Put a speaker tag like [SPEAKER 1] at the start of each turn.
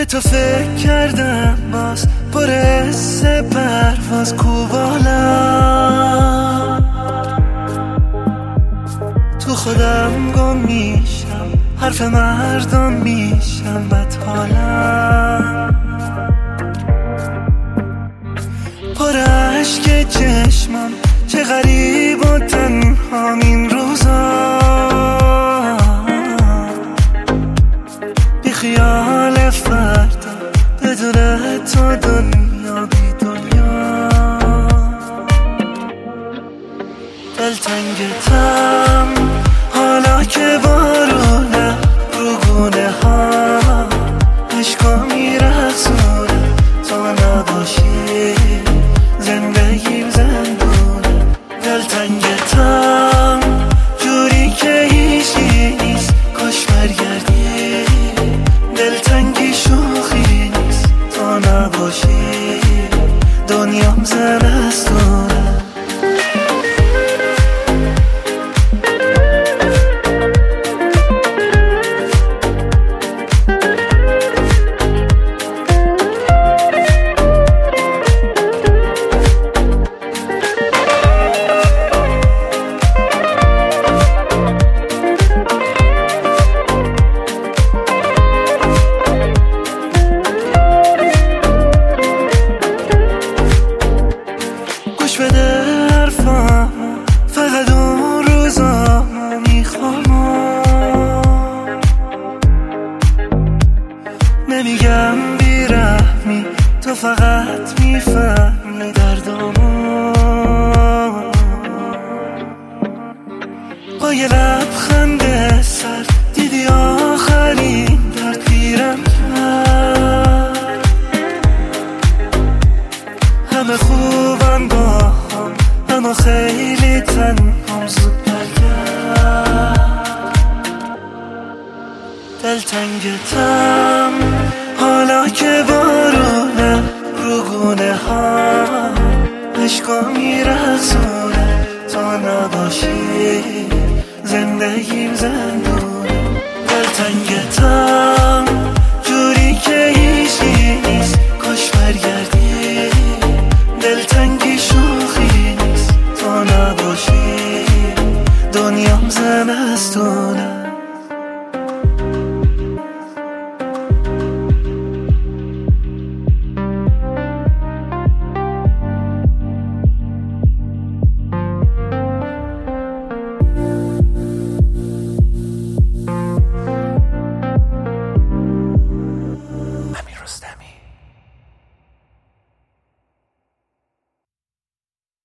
[SPEAKER 1] تو فکر کردم باز پر حس پرواز کوبالم، تو خودم گم میشم، حرف مردم میشم، بد حالم پر عشق چشمم، چه غریب و تنهام این روزا، بی خیال فردا بدون تو دنیا بی دنیا، دلتنگتم حالا که بارونه رو گونه ها، عشقا میرقصونه تو نباشی زندگیم زندونه، دلتنگتم جوری که هیچی نیست، کاش برگردی، دلتنگی شوخی نیست تو نباشی دنیام زمستونه. گوش بده حرفامو، فقط اون روزامو میخوام، نمیگم بیرحمی، تو فقط میفهمی دردامو، با یه لبخند سر دیدی آخرین درد پیرم کرد، همه خوبم با هم اما خیلی تنهام، زود برگرد، دلتنگتم حالا که بارونه رو گونه ها، عشقا میرقصونه تا نباشی زندگیم زندون.